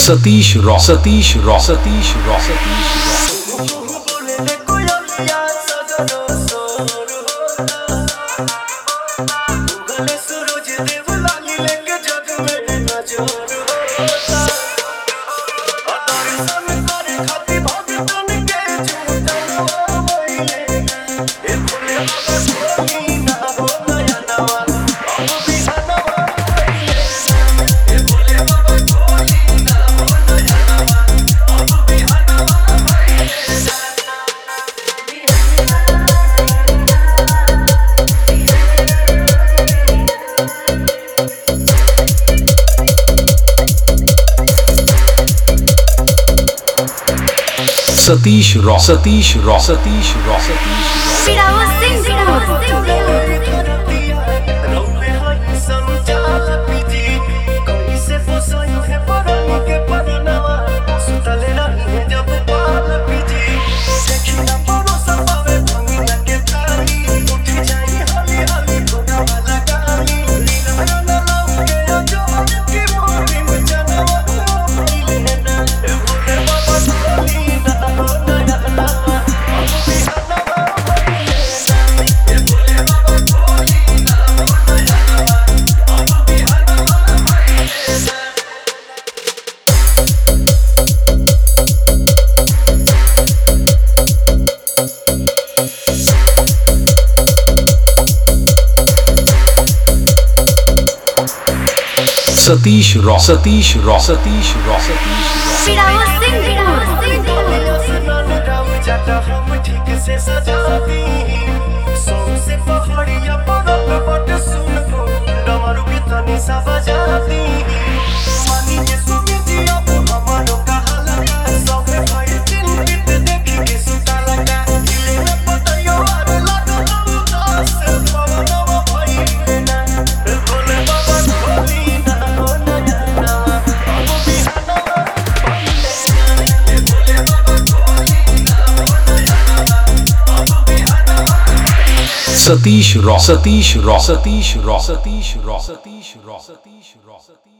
Satish rock Satish rock Satish rock Satish rock Satish rock Satish rock Satish rock Satish rock Satish rock Satish rock Satish rock Satish rock Satish rock Satish rock Satish rock Satish